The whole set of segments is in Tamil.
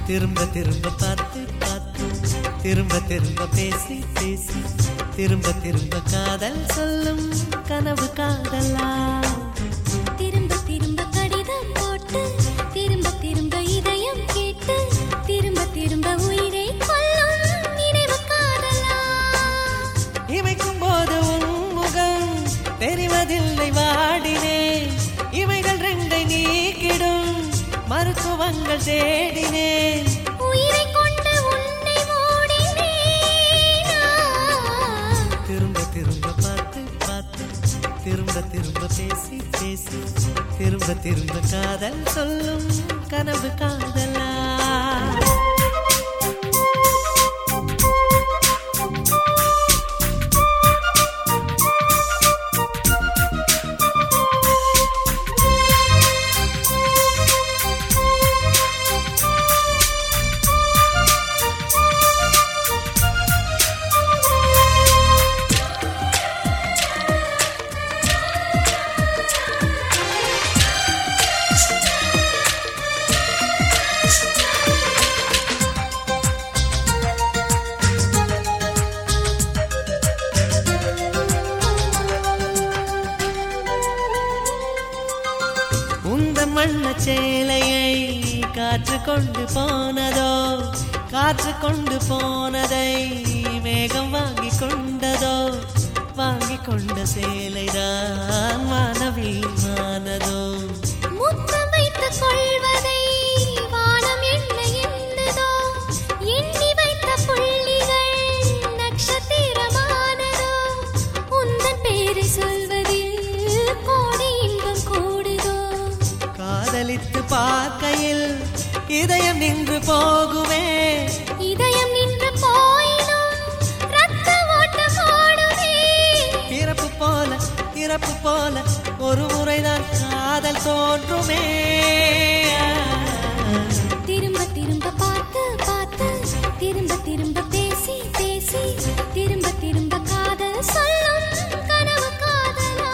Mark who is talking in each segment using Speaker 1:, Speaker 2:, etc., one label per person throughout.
Speaker 1: திரும்ப திரும்ப பார்த்து பார்த்து திரும்ப திரும்ப பேசி பேசி திரும்ப திரும்ப காதல் சொல்லும் கனவு காதலா
Speaker 2: திரும்ப திரும்ப கடிதம் போட்டு திரும்ப திரும்ப இதயம் கேட்டு திரும்ப திரும்ப உயிரை கொல்லும் நினைவு காதலா
Speaker 1: இமைக்கும் போது உன் முகம் தெரிவதில்லை வாடினேன் இவைகள் ரெண்டை நீக்கிடும் மருத்துவங்கள் தேடினேன்
Speaker 2: உயிரை கொண்டு உன்னை மூடினேன்
Speaker 1: திரும்ப திரும்ப பார்த்து பார்த்து திரும்ப திரும்ப பேசி பேசி திரும்ப திரும்ப காதல் சொல்லும் கனவு காதலா மண்ண சேலையை காற்று கொண்டு போனதோ காற்று கொண்டு போனதை மேகம் வாங்கி கொண்டதோ வாங்கி கொண்ட சேலைதான் வானவில்மானதோ
Speaker 2: முத்தம் வைத்துக் கொள்வதை வானம் என்ன எண்ணுதோ எண்ணி வைத்த புள்ளிகள் நட்சத்திரமானதோ உந்தன் பேரை சொல்வதில் கோடி இன்பம் கூடுதோ
Speaker 1: காதலித்து பார்க்கையில் இதயம் நின்று போகுமே
Speaker 2: இதயம் நின்று போயினும் ரத்த ஓட்டம் ஓடுமே
Speaker 1: இறப்பு போல ஒரு முறைதான் காதல் தோன்றுமே
Speaker 2: திரும்ப திரும்ப பார்த்து பார்த்து திரும்ப திரும்ப பேசி பேசி திரும்ப திரும்ப காதல் சொல்லும் கனவு காதலா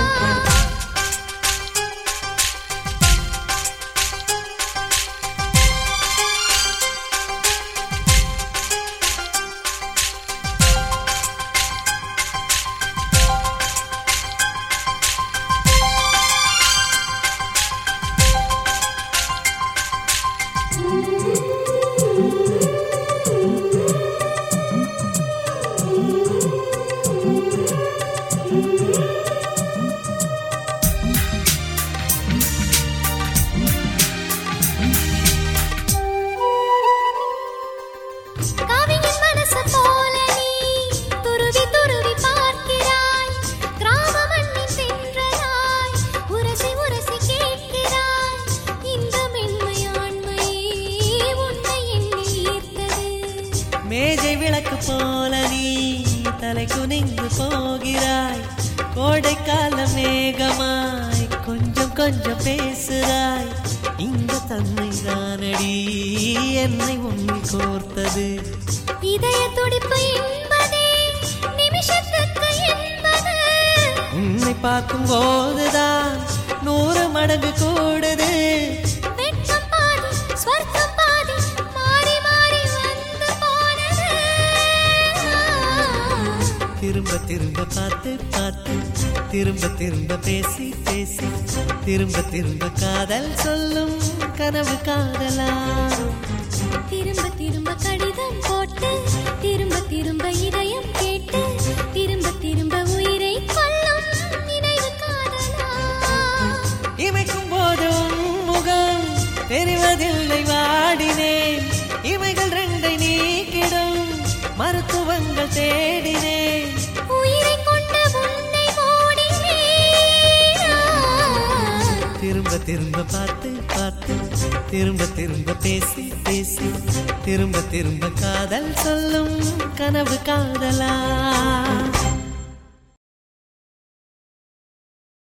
Speaker 1: மேஜை விளக்கு போல நீ தலை குனிந்து போகிறாய் கோடைக்கால மேகமாய் கொஞ்சம் கொஞ்சம் பேசுகிறாய் இந்த தன்மை தானடி என்னை உன்னில் கோர்த்தது
Speaker 2: இதய துடிப்பு என்பதே நிமிஷத்துக்கு என்பது
Speaker 1: உன்னை பார்க்கும் போதுதான் 100 மடங்கு கூடுது
Speaker 2: வெட்கம் பாதி ஸ்வர்க்கம் பாதி மாறி மாறி வந்து போனது
Speaker 1: திரும்ப திரும்ப பார்த்து பார்த்து திரும்ப திரும்ப பேசி பேசி திரும்ப திரும்ப காதல் சொல்லும் கனவு காதலா
Speaker 2: திரும்ப திரும்ப கடிதம் போட்டு திரும்ப திரும்ப இதயம் கேட்டு திரும்ப திரும்ப உயிரை கொல்லும் நினைவு காதலா
Speaker 1: இமைக்கும் போது உன் முகம் தெரிவதில்லை வாடினேன் இவைகள் ரெண்டை நீக்கிடும் மருத்துவங்கள் தேடினேன்
Speaker 2: உயிரை கொண்டு உன்னை மூடினேன்
Speaker 1: திரும்ப திரும்ப பார்த்து பார்த்து திரும்ப திரும்ப பேசி பேசி திரும்ப திரும்ப காதல் சொல்லும் கனவு காதலா